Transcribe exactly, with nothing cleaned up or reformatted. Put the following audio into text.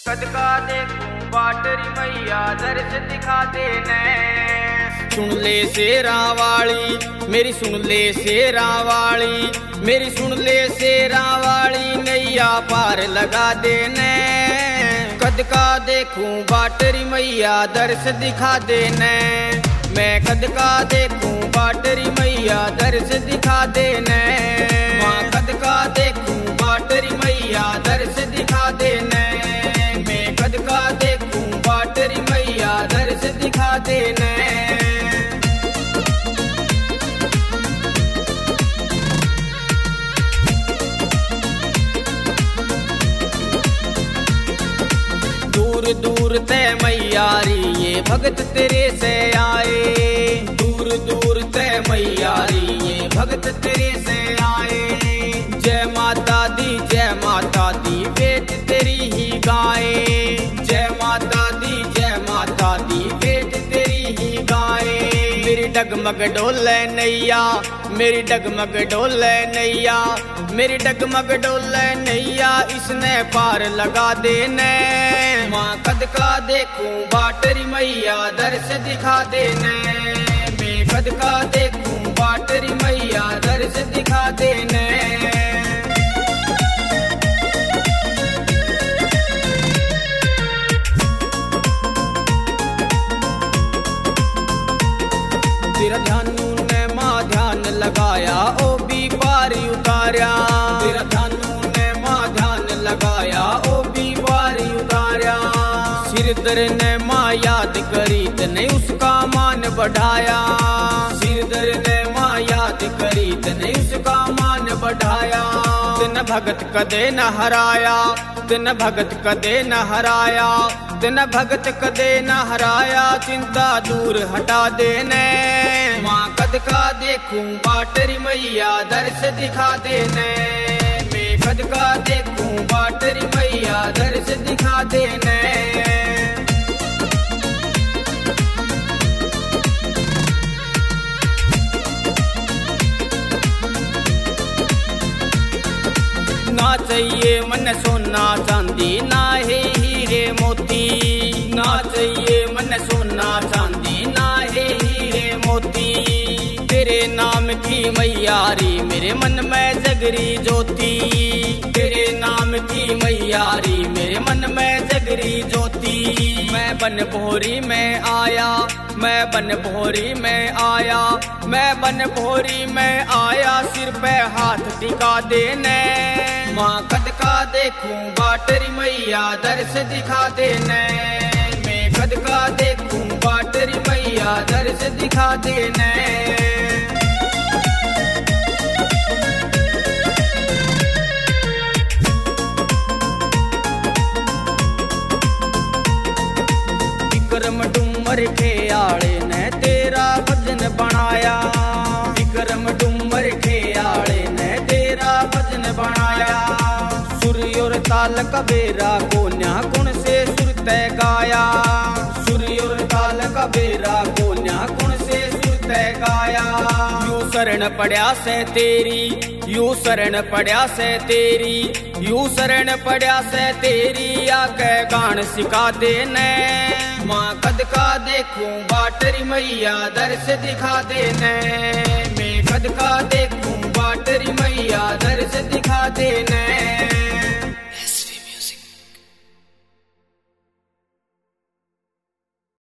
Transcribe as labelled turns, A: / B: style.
A: कद का देखूं बाटरी मैया दर्श दिखा देने।
B: सुन ले शेरा वाली मेरी, सुन ले शेरा वाली मेरी, सुन ले शेरा वाली नैया पार लगा देने। कद का देखूं बाटरी मैया दर्श दिखा देने। मैं कद का देखूं बाटरी मैया दर्श दिखा देने। माँ कद का देखूं बाटरी मैया दर्श दिखा देने। मैं कद का देखूं बाटरी मैया दर्श दिखा देने। दूर दूर ते मैयारी ये भगत तेरे से आए। दूर दूर ते मैयारी ये भगत तेरे से आए। जय माता दी जय माता दी वेद तेरी ही गाए। जय माता दी जय माता दी वेद तेरी ही गाए। मेरी डगमग डोले नैया, मेरी डगमग डोले नैया, मेरी डगमग डोले नैया, इसने पार लगा देने। माँ कद का देखूं बाटरी मैया दर्श दिखा देने। मैं कद का देखूं बाटरी मैया दर्श दिखा देने। तेरा ध्यान ने माँ ध्यान लगाया ओ भी पारी उतारा। तेरा ध्यान ने माँ ध्यान लगाया ओ भी पारी उतारा। सिरदर ने माँ याद करी तने उसका मान बढ़ाया। सिरदर ने माँ याद करी तने उसका मान बढ़ाया। तिन भगत कदे न हराया, तिन भगत कदे न हराया, तिन भगत कदे न हराया। चिंता दूर हटा देने। माँ कद का देखूं बाटरी मैया दर्श दिखा देने। मैं कद का देखूं बाटरी मैया दर्श दिखा देने। ना चाहिए मन सोना चांदी, ना है हीरे मोती। ना चाहिए मन सोना चांदी, ना है हीरे मोती। तेरे नाम की मैयारी मेरे मन में जगरी ज्योति। तेरे नाम की मैयारी मेरे मन में जगरी ज्योति। मैं बन भोरी में आया, मैं बन भोरी में आया, मैं बन भोरी में आया। सिर पे हाथ टिका देने। माँ कद का देखूं बाटरी मैया दर्श दिखा देने। मैं कद का देखूं बाटरी मैया दर्श दिखा देने। विक्रम डूमर के आड़े ने तेरा भजन बनाया। विक्रम डूमर के आड़े ने तेरा भजन बनाया। सुर और ताल कबेरा कोन्या गुण से सुर तय गाया। सुर और ताल कबेरा कोन्या गुण से सुर तय गाया। यू शरण पड़या से तेरी, यू शरण पड़या से तेरी, यू शरण पड़या से तेरी। आके गान सिखा देने। माँ कद का देखूं बाटरी मैया दर्श दिखा देने। मैं कद का देखूं बाटरी मैया दर्श दिखा देने।